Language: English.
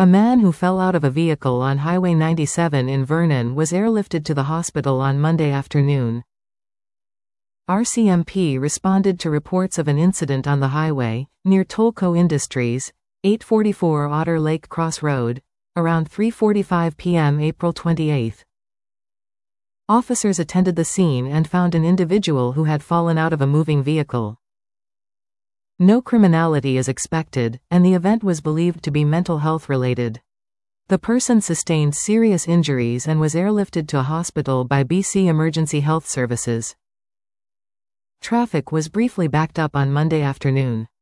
A man who fell out of a vehicle on Highway 97 in Vernon was airlifted to the hospital on Monday afternoon. RCMP responded to reports of an incident on the highway, near Tolco Industries, 844 Otter Lake Cross Road, around 3:45 p.m. April 28. Officers attended the scene and found an individual who had fallen out of a moving vehicle. No criminality is expected, and the event was believed to be mental health related. The person sustained serious injuries and was airlifted to a hospital by BC Emergency Health Services. Traffic was briefly backed up on Monday afternoon.